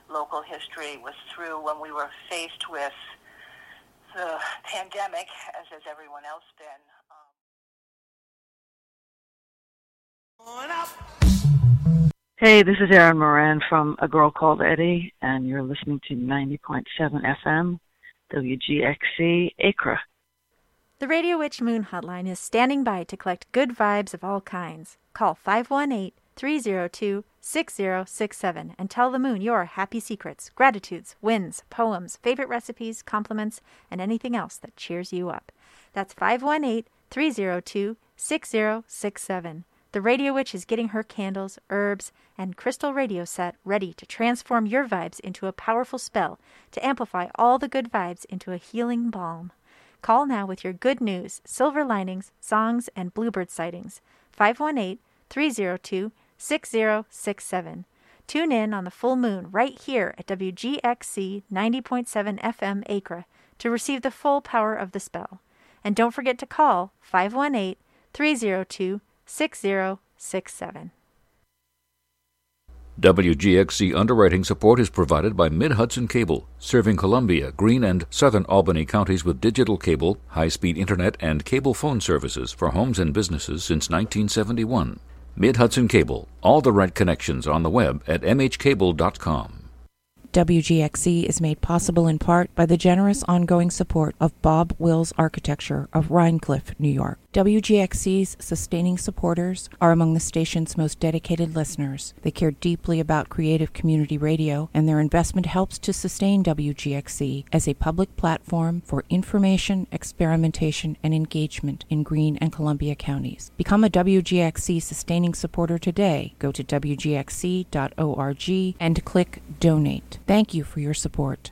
local history was through when we were faced with the pandemic, as has everyone else been. Hey, this is Erin Moran from A Girl Called Eddie, and you're listening to 90.7 FM, WGXC, Acre. The Radio Witch Moon Hotline is standing by to collect good vibes of all kinds. Call 518-302-6067 and tell the moon your happy secrets, gratitudes, wins, poems, favorite recipes, compliments, and anything else that cheers you up. That's 518-302-6067. The Radio Witch is getting her candles, herbs, and crystal radio set ready to transform your vibes into a powerful spell to amplify all the good vibes into a healing balm. Call now with your good news, silver linings, songs, and bluebird sightings. 518-302-6067. Tune in on the full moon right here at WGXC 90.7 FM Acre to receive the full power of the spell. And don't forget to call 518-302-6067. WGXC underwriting support is provided by Mid-Hudson Cable, serving Columbia, Greene, and southern Albany counties with digital cable, high-speed internet, and cable phone services for homes and businesses since 1971. Mid-Hudson Cable, all the right connections on the web at mhcable.com. WGXC is made possible in part by the generous ongoing support of Bob Wills Architecture of Rhinecliff, New York. WGXC's sustaining supporters are among the station's most dedicated listeners. They care deeply about creative community radio, and their investment helps to sustain WGXC as a public platform for information, experimentation, and engagement in Greene and Columbia counties. Become a WGXC sustaining supporter today. Go to wgxc.org and click Donate. Thank you for your support.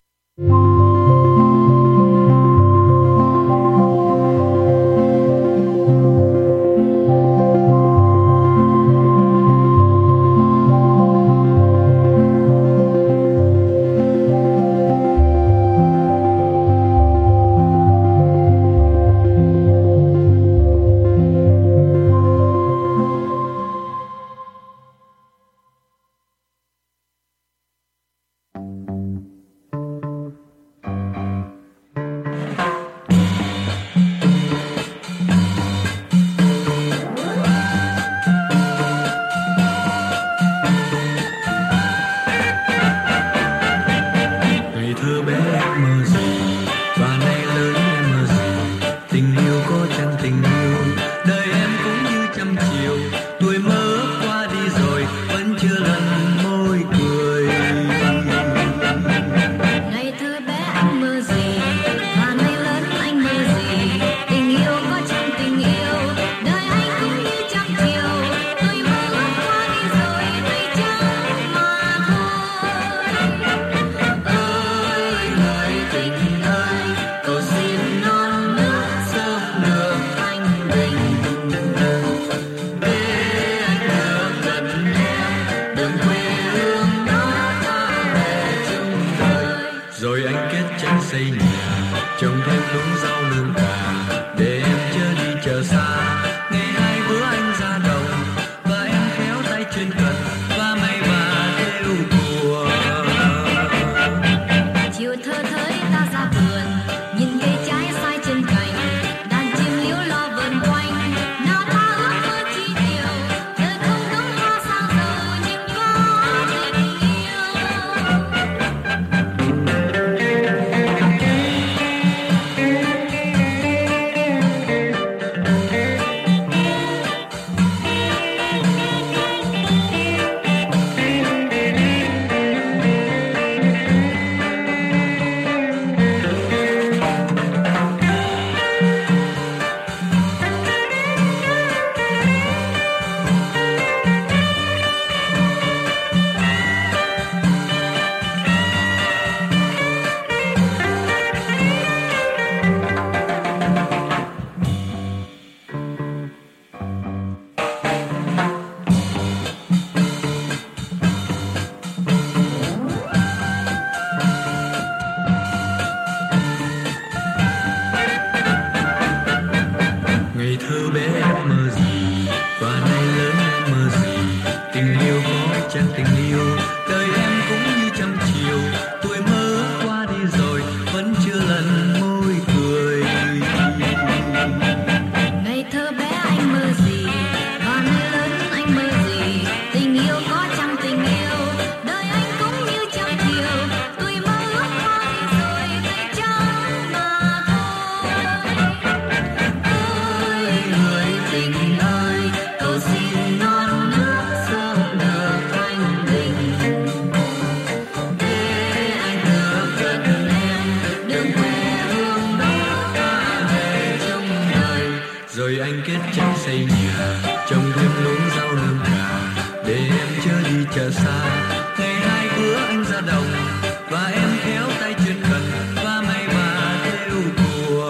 chờ xa. Ngày hai bữa anh ra đồng và em kéo tay chuyên cần và may và theo thùa.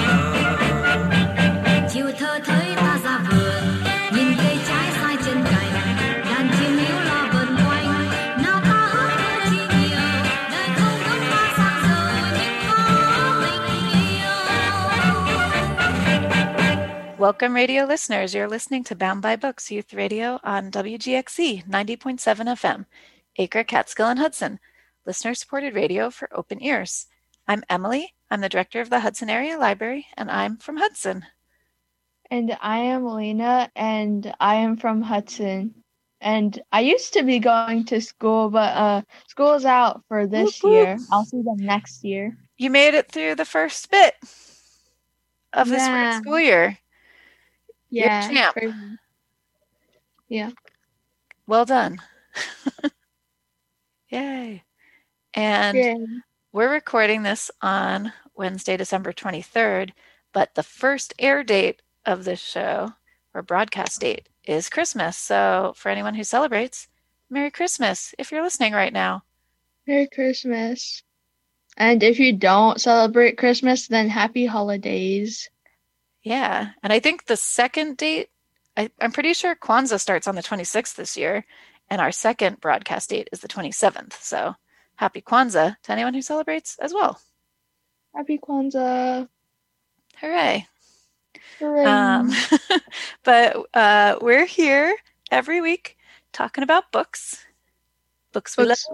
Chiều thơ thới ta ra vườn, nhìn cây trái sai chân cành, đàn chim líu lo vần quanh. Nào ta hát câu chi nhiều, đời không đắm hoa sang rồi nhưng có tình yêu. Welcome, radio listeners. You're listening to Bound by Books Youth Radio on WGXC 90.7 FM, Acre, Catskill, and Hudson, listener-supported radio for open ears. I'm Emily. I'm the director of the Hudson Area Library, and I'm from Hudson. And I am Lena, and I am from Hudson. And I used to be going to school, but school is out for this year. I'll see them next year. You made it through the first bit of this spring school year. Yeah. You're a champ. Yeah. Well done. Yay. And we're recording this on Wednesday, December 23rd, but the first air date of this show, or broadcast date, is Christmas. So for anyone who celebrates, Merry Christmas if you're listening right now. Merry Christmas. And if you don't celebrate Christmas, then happy holidays. Yeah. And I think the second date, I'm pretty sure Kwanzaa starts on the 26th this year, and our second broadcast date is the 27th. So happy Kwanzaa to anyone who celebrates as well. Happy Kwanzaa. Hooray. Hooray. But we're here every week talking about books. Books we love.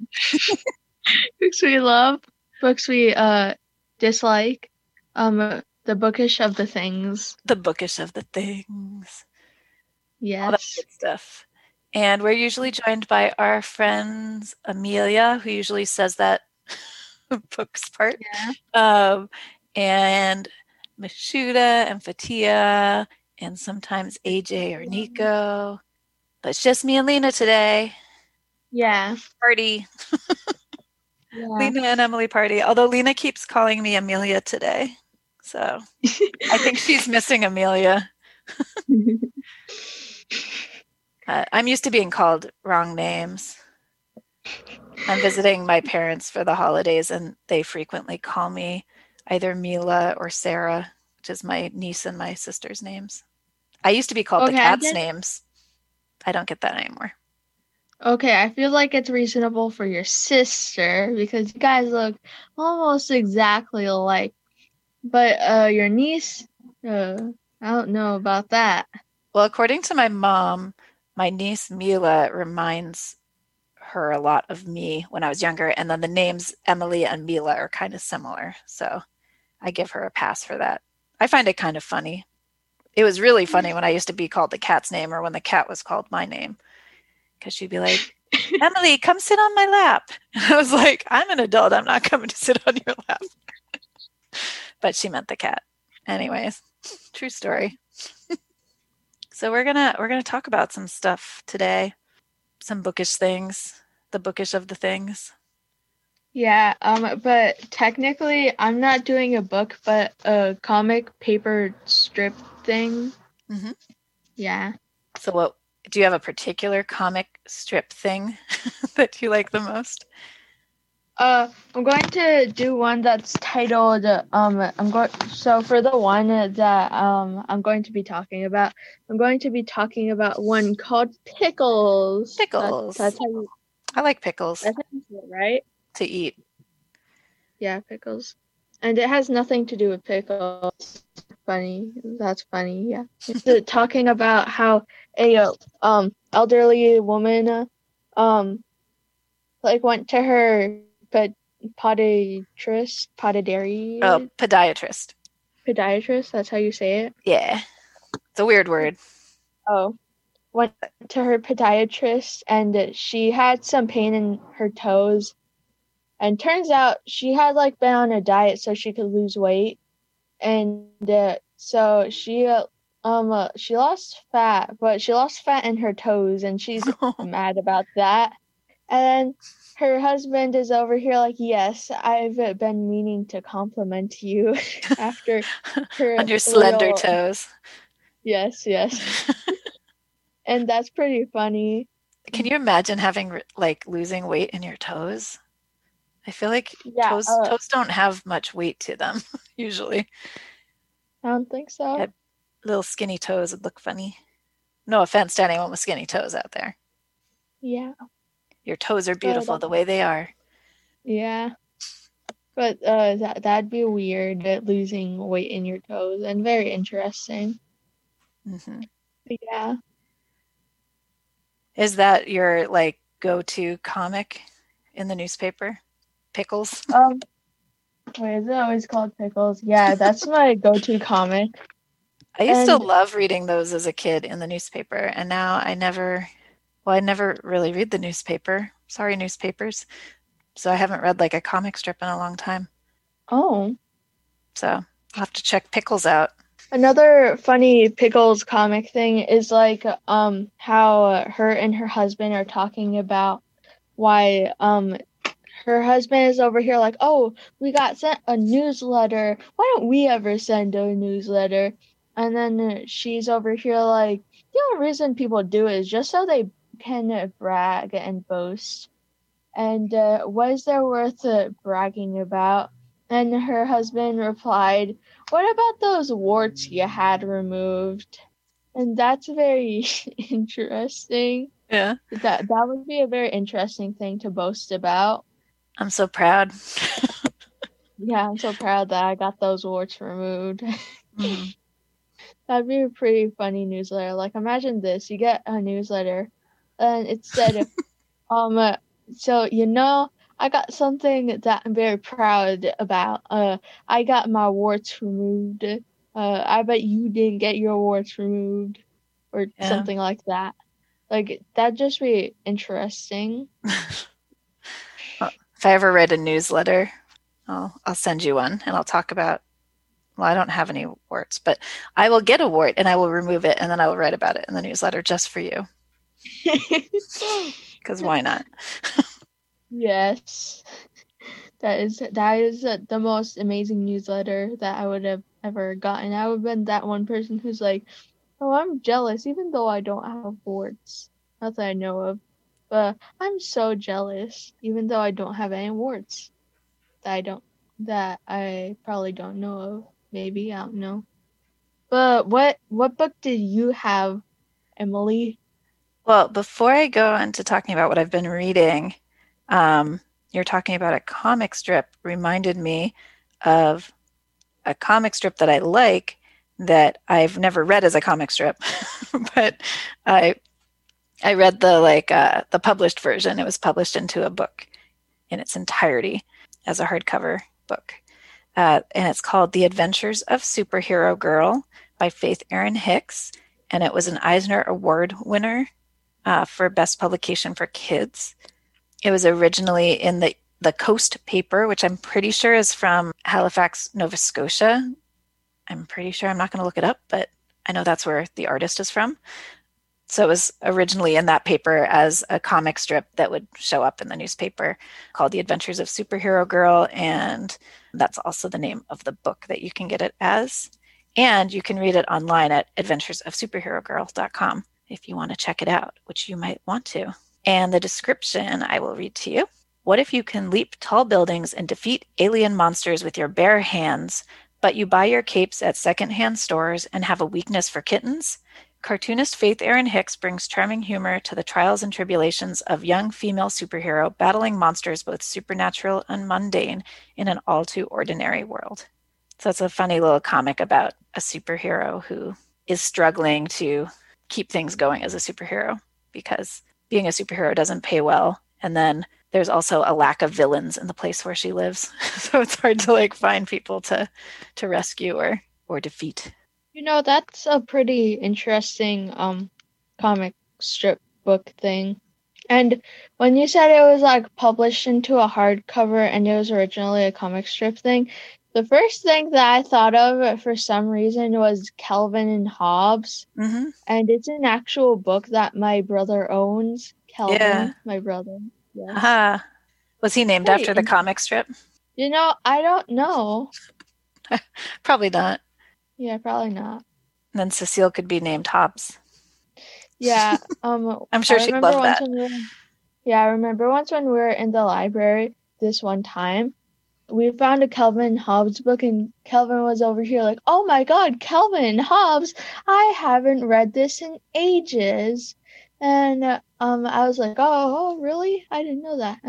Books we love. Books we dislike. The bookish of the things. The bookish of the things. Yes. All that good stuff. And we're usually joined by our friends Amelia, who usually says that books part. Yeah. And Mashuda and Fatia, and sometimes AJ or Nico. But it's just me and Lena today. Yeah. Party. Yeah. Lena and Emily party. Although Lena keeps calling me Amelia today. So I think she's missing Amelia. I'm used to being called wrong names. I'm visiting my parents for the holidays, and they frequently call me either Mila or Sarah, which is my niece and my sister's names. I used to be called the cats' names. I don't get that anymore. Okay, I feel like it's reasonable for your sister because you guys look almost exactly alike. But your niece, I don't know about that. Well, according to my mom, my niece Mila reminds her a lot of me when I was younger, and then the names Emily and Mila are kind of similar. So I give her a pass for that. I find it kind of funny. It was really funny when I used to be called the cat's name or when the cat was called my name. Because she'd be like, Emily, come sit on my lap. And I was like, I'm an adult. I'm not coming to sit on your lap. But she meant the cat. Anyways, true story. So we're gonna talk about some stuff today. Some bookish things. The bookish of the things. Yeah, but technically I'm not doing a book, but a comic paper strip thing. Mm-hmm. Yeah. So what, do you have a particular comic strip thing that you like the most? I'm going to do one that's titled, so for the one that, I'm going to be talking about, I'm going to be talking about one called Pickles. Pickles. That's how you, I like pickles. that's how you say it, right? To eat. Yeah, pickles. And it has nothing to do with pickles. Funny. That's funny, yeah. It's talking about how a, elderly woman, went to her podiatrist, podiatrist, that's how you say it? Yeah. It's a weird word. Oh. Went to her podiatrist, and she had some pain in her toes. And turns out she had, been on a diet so she could lose weight. And so she lost fat, but she lost fat in her toes, and she's mad about that. And her husband is over here like, yes, I've been meaning to compliment you after her on your slender toes. Yes. And that's pretty funny. Can you imagine having like losing weight in your toes? I feel like Yeah, toes don't have much weight to them usually. I don't think so. Yeah. Little skinny toes would look funny. No offense to anyone with skinny toes out there. Yeah, Your toes are beautiful the way they are. yeah. But that'd be weird, losing weight in your toes, and very interesting. Hmm. But yeah. Is that your like go-to comic in the newspaper? Pickles? Wait, is it always called Pickles? Yeah, that's my go-to comic. I used to And love reading those as a kid in the newspaper, and now I never really read the newspaper. Sorry, newspapers. So I haven't read like a comic strip in a long time. oh, So I'll have to check Pickles out. another funny Pickles comic thing is like how her and her husband are talking about why her husband is over here like, oh, we got sent a newsletter. Why don't we ever send a newsletter? And then she's over here like, the only reason people do it is just so they can brag and boast. And what is there worth bragging about? And her husband replied, what about those warts you had removed? And that's very interesting. Yeah. That would be a very interesting thing to boast about. I'm so proud. Yeah, I'm so proud that I got those warts removed. Mhm. That'd be a pretty funny newsletter. Like, imagine this: you get a newsletter, and it said, so I got something that I'm very proud about. I got my warts removed. I bet you didn't get your warts removed, or Yeah. something like that. Like, that'd just be interesting. If I ever read a newsletter, I'll send you one and I'll talk about, well, I don't have any warts, but I will get a wart and I will remove it and then I will write about it in the newsletter just for you. Because why not? Yes. That is the most amazing newsletter that I would have ever gotten. I would have been that one person who's like, oh, I'm jealous, even though I don't have warts. Not that I know of. But I'm so jealous, even though I don't have any warts. That I probably don't know of. Maybe, I don't know. But what book did you have, Emily? Well, before I go into talking about what I've been reading, you're talking about a comic strip reminded me of a comic strip that I like that I've never read as a comic strip, but I read the published version. It was published into a book in its entirety as a hardcover book. And it's called The Adventures of Superhero Girl by Faith Erin Hicks. And it was an Eisner Award winner for Best Publication for Kids. It was originally in the Coast paper, which I'm pretty sure is from Halifax, Nova Scotia. I'm pretty sure. I'm not going to look it up, but I know that's where the artist is from. So it was originally in that paper as a comic strip that would show up in the newspaper called The Adventures of Superhero Girl. And that's also the name of the book that you can get it as. And you can read it online at adventuresofsuperherogirl.com if you want to check it out, which you might want to. And the description I will read to you. What if you can leap tall buildings and defeat alien monsters with your bare hands, but you buy your capes at secondhand stores and have a weakness for kittens? Cartoonist Faith Erin Hicks brings charming humor to the trials and tribulations of young female superhero battling monsters both supernatural and mundane in an all-too-ordinary world. So it's a funny little comic about a superhero who is struggling to keep things going as a superhero because being a superhero doesn't pay well. And then there's also a lack of villains in the place where she lives. So it's hard to find people to rescue or defeat. That's a pretty interesting comic strip book thing. And when you said it was published into a hardcover and it was originally a comic strip thing, the first thing that I thought of for some reason was Calvin and Hobbes. Mm-hmm. And it's an actual book that my brother owns. Calvin, yeah. My brother. Yes. Uh-huh. Was he named after the comic strip? I don't know. Probably not. Yeah, probably not. And then Cecile could be named Hobbes. Yeah. I'm sure I she'd remember love once that. I remember once when we were in the library this one time, we found a Calvin and Hobbes book, and Calvin was over here like, "Oh my God, Calvin and Hobbes! I haven't read this in ages." And I was like, "Oh, really? I didn't know that."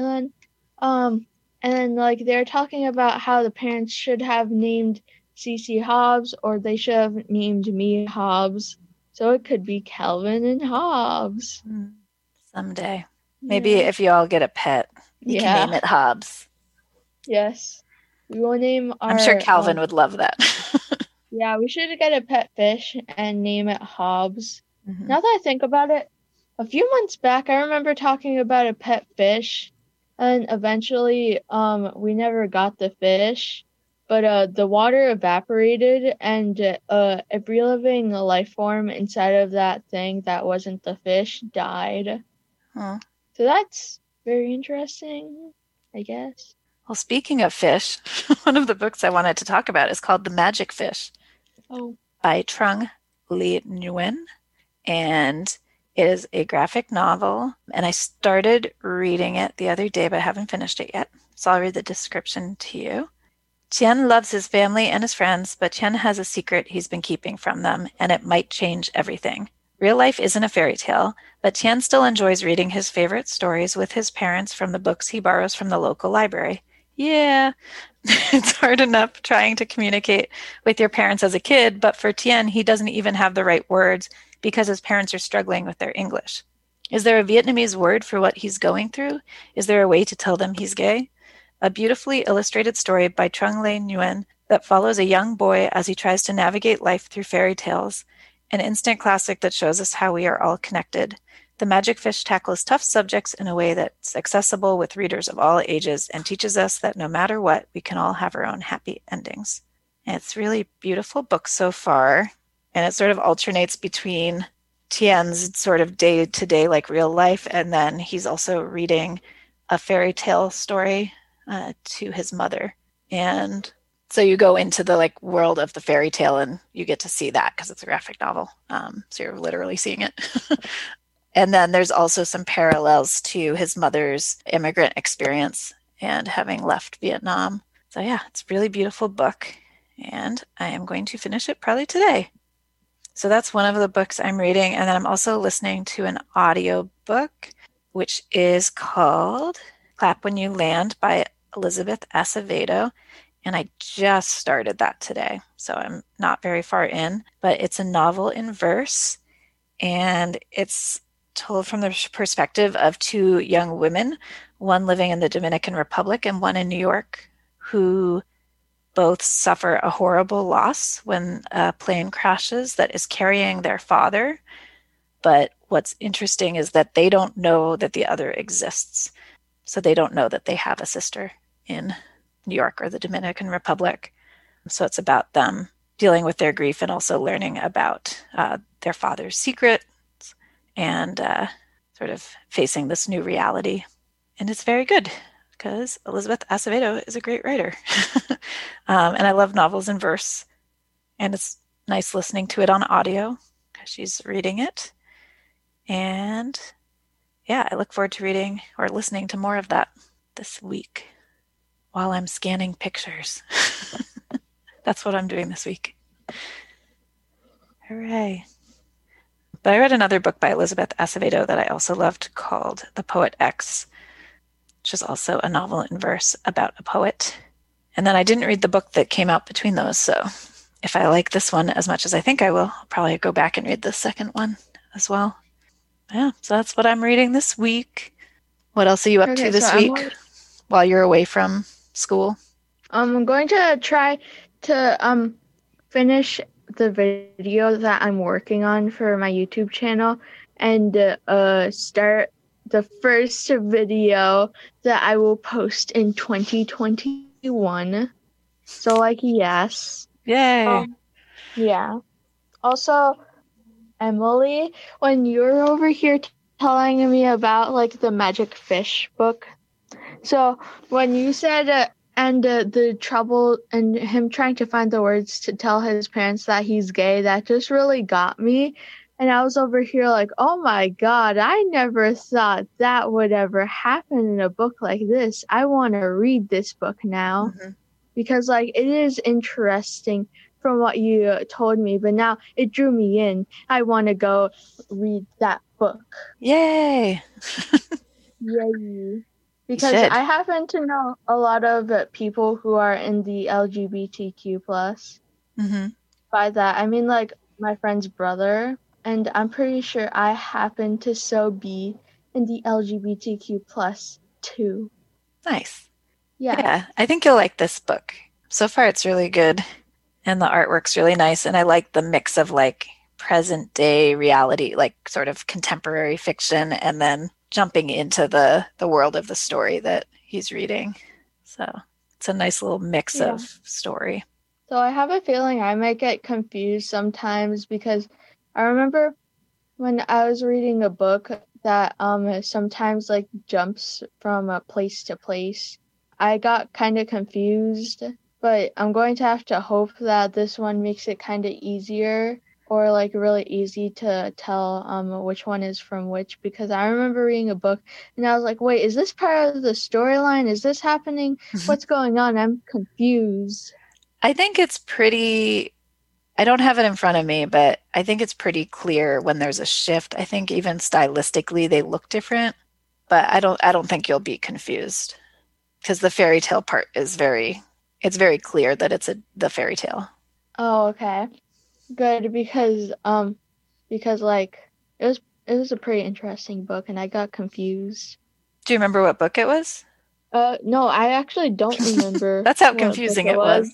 And then like they're talking about how the parents should have named Cece Hobbes, or they should have named me Hobbes. So it could be Calvin and Hobbes. Someday. Maybe Yeah. if you all get a pet, you can name it Hobbes. Yes. We will name our... I'm sure Calvin would love that. Yeah, we should get a pet fish and name it Hobbes. Mhm. Now that I think about it, a few months back, I remember talking about a pet fish, and eventually, we never got the fish, but the water evaporated, and every living life form inside of that thing that wasn't the fish died. Oh. So that's very interesting, I guess. Well, speaking of fish, one of the books I wanted to talk about is called The Magic Fish Oh, by Trung Le Nguyen. And it is a graphic novel. And I started reading it the other day, but I haven't finished it yet. So I'll read the description to you. Tien loves his family and his friends, but Tien has a secret he's been keeping from them, and it might change everything. Real life isn't a fairy tale, but Tien still enjoys reading his favorite stories with his parents from the books he borrows from the local library. Yeah, it's hard enough trying to communicate with your parents as a kid, but for Tien, he doesn't even have the right words because his parents are struggling with their English. Is there a Vietnamese word for what he's going through? Is there a way to tell them he's gay? A beautifully illustrated story by Trung Le Nguyen that follows a young boy as he tries to navigate life through fairy tales. An instant classic that shows us how we are all connected. The Magic Fish tackles tough subjects in a way that's accessible with readers of all ages and teaches us that no matter what, we can all have our own happy endings. And it's a really beautiful book so far, and it sort of alternates between Tien's sort of day-to-day, like real life, and then he's also reading a fairy tale story to his mother. And so you go into the like world of the fairy tale and you get to see that because it's a graphic novel. So you're literally seeing it. And then there's also some parallels to his mother's immigrant experience and having left Vietnam. So yeah, it's a really beautiful book, and I am going to finish it probably today. So that's one of the books I'm reading, and then I'm also listening to an audio book, which is called Clap When You Land by Elizabeth Acevedo, and I just started that today, so I'm not very far in, but it's a novel in verse, and it's told from the perspective of two young women, one living in the Dominican Republic and one in New York, who both suffer a horrible loss when a plane crashes that is carrying their father. But what's interesting is that they don't know that the other exists. So they don't know that they have a sister in New York or the Dominican Republic. So it's about them dealing with their grief and also learning about their father's secret and sort of facing this new reality. And it's very good because Elizabeth Acevedo is a great writer. And I love novels in verse. And it's nice listening to it on audio because she's reading it. And yeah, I look forward to reading or listening to more of that this week while I'm scanning pictures. That's what I'm doing this week. Hooray. But I read another book by Elizabeth Acevedo that I also loved called The Poet X, which is also a novel in verse about a poet. And then I didn't read the book that came out between those, so if I like this one as much as I think I will, I'll probably go back and read the second one as well. Yeah, so that's what I'm reading this week. What else are you up to this week while you're away from school? I'm going to try to finish the video that I'm working on for my YouTube channel and start the first video that I will post in 2021. So like, yes. Yay. Yeah. Also, Emily, when you're over here telling me about like the Magic Fish book, so when you said and the trouble and him trying to find the words to tell his parents that he's gay, that just really got me. And I was over here like, oh my God, I never thought that would ever happen in a book like this. I want to read this book now because like it is interesting from what you told me, but now it drew me in. I want to go read that book. Yay! Yay. Because should. I happen to know a lot of people who are in the LGBTQ plus. By that, I mean like my friend's brother. And I'm pretty sure I happen to so be in the LGBTQ plus too. Nice. Yeah. Yeah, I think you'll like this book. So far, it's really good. And the artwork's really nice. And I like the mix of like present day reality, like sort of contemporary fiction, and then jumping into the world of the story that he's reading. So it's a nice little mix of story. So I have a feeling I might get confused sometimes because I remember when I was reading a book that sometimes like jumps from place to place. I got kind of confused, but I'm going to have to hope that this one makes it kind of easier or like really easy to tell which one is from which, because I remember reading a book and I was like, wait, is this part of the storyline? Is this happening? What's going on? I'm confused. I think it's pretty... I don't have it in front of me, but I think it's pretty clear when there's a shift. I think even stylistically they look different, but I don't think you'll be confused because the fairy tale part is very clear that it's the fairy tale. Oh, okay. Good, because like it was a pretty interesting book and I got confused. Do you remember what book it was? No, I actually don't remember. That's how confusing it was.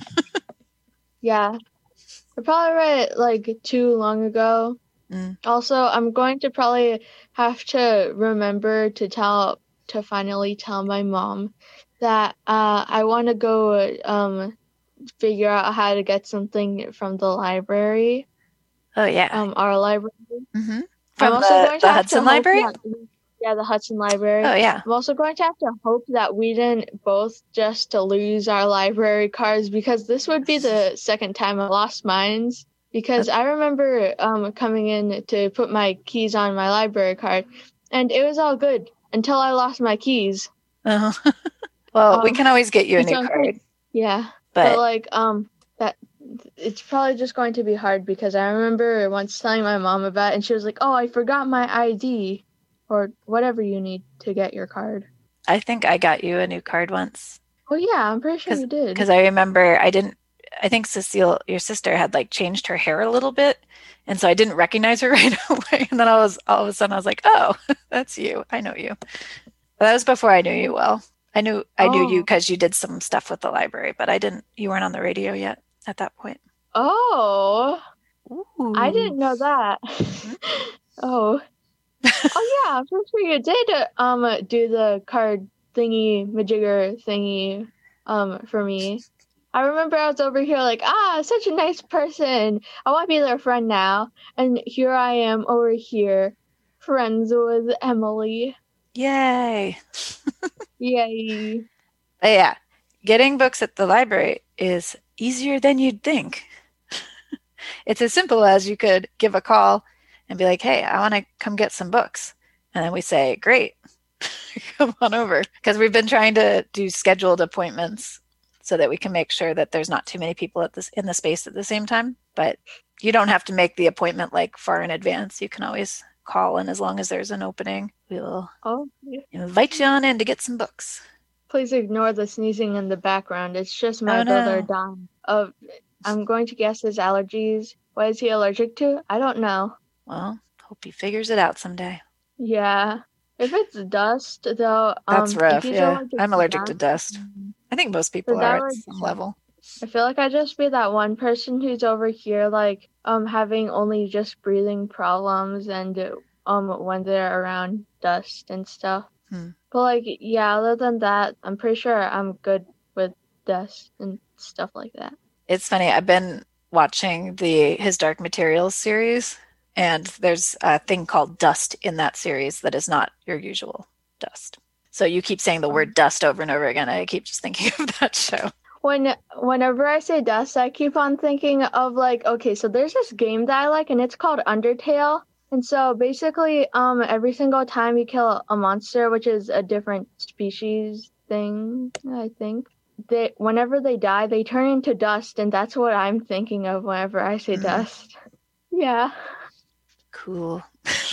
Yeah. I probably read it like too long ago. Also, I'm going to probably have to remember to finally tell my mom that I want to go figure out how to get something from the library. Oh yeah. Our library. From the Hudson Library? Yeah, the Hudson Library. Oh yeah. I'm also going to have to hope that we didn't both just lose our library cards, because this would be the second time I lost mine. Because I remember coming in to put my keys on my library card, and it was all good until I lost my keys. Well, we can always get you a new card. Yeah, but like that it's probably just going to be hard, because I remember once telling my mom about it, and she was like, "Oh, I forgot my ID." Or whatever you need to get your card. I think I got you a new card once. Oh yeah, I'm pretty sure you did. Because I remember I think Cecile, your sister, had like changed her hair a little bit, and so I didn't recognize her right away. And then all of a sudden I was like, "Oh, that's you. I know you." But that was before I knew you well. I knew you because you did some stuff with the library, but you weren't on the radio yet at that point. Oh, Ooh. I didn't know that. Oh yeah, I'm pretty sure you did do the card thingy majigger thingy for me. I remember I was over here like, such a nice person. I want to be their friend now. And here I am over here, friends with Emily. Yay. Yay. But yeah, getting books at the library is easier than you'd think. It's as simple as you could give a call and be like, "Hey, I want to come get some books." And then we say, "Great, come on over." Because we've been trying to do scheduled appointments so that we can make sure that there's not too many people in the space at the same time. But you don't have to make the appointment like far in advance. You can always call, and as long as there's an opening, we will invite you on in to get some books. Please ignore the sneezing in the background. It's just my brother dying of, I'm going to guess, his allergies. What is he allergic to? I don't know. Well, hope he figures it out someday. Yeah. If it's dust, though... That's rough, yeah. I'm allergic to dust. I think most people are at some level. I feel like I'd just be that one person who's over here, like, having only just breathing problems and when they're around dust and stuff. But, like, yeah, other than that, I'm pretty sure I'm good with dust and stuff like that. It's funny. I've been watching his Dark Materials series, and there's a thing called dust in that series that is not your usual dust. So you keep saying the word dust over and over again. I keep just thinking of that show. Whenever I say dust, I keep on thinking of like, okay, so there's this game that I like, and it's called Undertale. And so basically, every single time you kill a monster, which is a different species thing, I think, whenever they die, they turn into dust, and that's what I'm thinking of whenever I say dust. Yeah. Cool.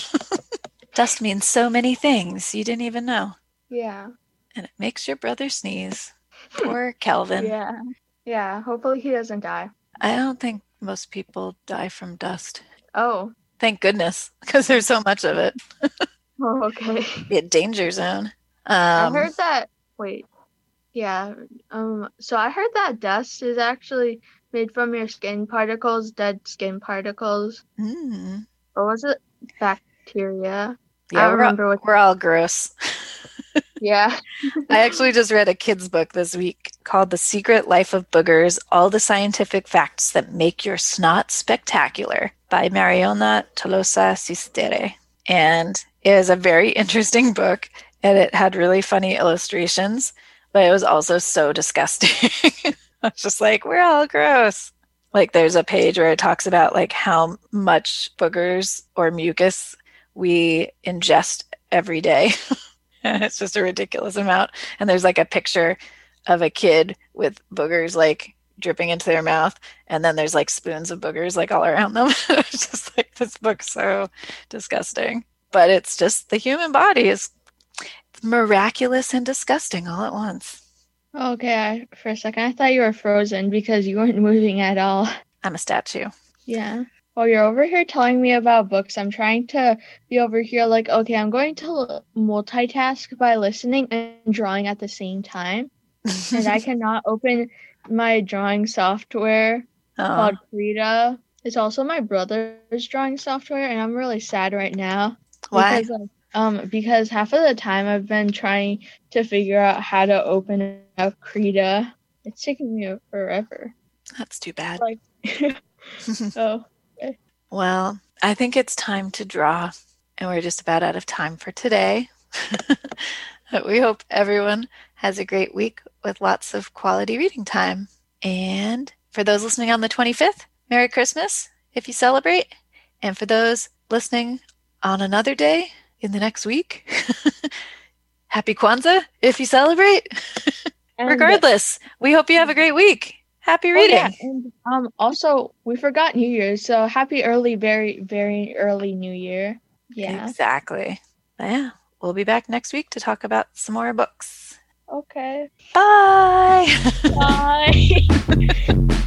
Dust means so many things you didn't even know. Yeah. And it makes your brother sneeze. Poor Calvin. Yeah. Yeah. Hopefully he doesn't die. I don't think most people die from dust. Oh. Thank goodness, because there's so much of it. Oh, okay. Be a danger zone. I heard that. Wait. Yeah. So I heard that dust is actually made from your skin particles, dead skin particles. Or was it bacteria? Yeah, I remember we're all gross. Yeah. I actually just read a kid's book this week called The Secret Life of Boogers, All the Scientific Facts That Make Your Snot Spectacular by Mariona Tolosa Sistere. And it is a very interesting book, and it had really funny illustrations, but it was also so disgusting. I was just like, we're all gross. Like there's a page where it talks about like how much boogers or mucus we ingest every day. And it's just a ridiculous amount. And there's like a picture of a kid with boogers like dripping into their mouth. And then there's like spoons of boogers like all around them. It's just like, this book's so disgusting. But it's just the human body is miraculous and disgusting all at once. Okay, for a second I thought you were frozen because you weren't moving at all. I'm a statue. Yeah. While you're over here telling me about books, I'm trying to be over here like, okay, I'm going to multitask by listening and drawing at the same time. And I cannot open my drawing software called Krita. It's also my brother's drawing software, and I'm really sad right now. Why? Because half of the time I've been trying to figure out how to open up Krita. It's taking me forever. That's too bad. Like, oh. Okay. Well, I think it's time to draw, and we're just about out of time for today. But we hope everyone has a great week with lots of quality reading time. And for those listening on the 25th, Merry Christmas if you celebrate. And for those listening on another day in the next week, Happy Kwanzaa if you celebrate. Regardless, we hope you have a great week. Happy reading. Yeah. And also, we forgot New Year's, so happy early, very, very early New Year. Yeah. Exactly. Yeah. We'll be back next week to talk about some more books. Okay. Bye. Bye.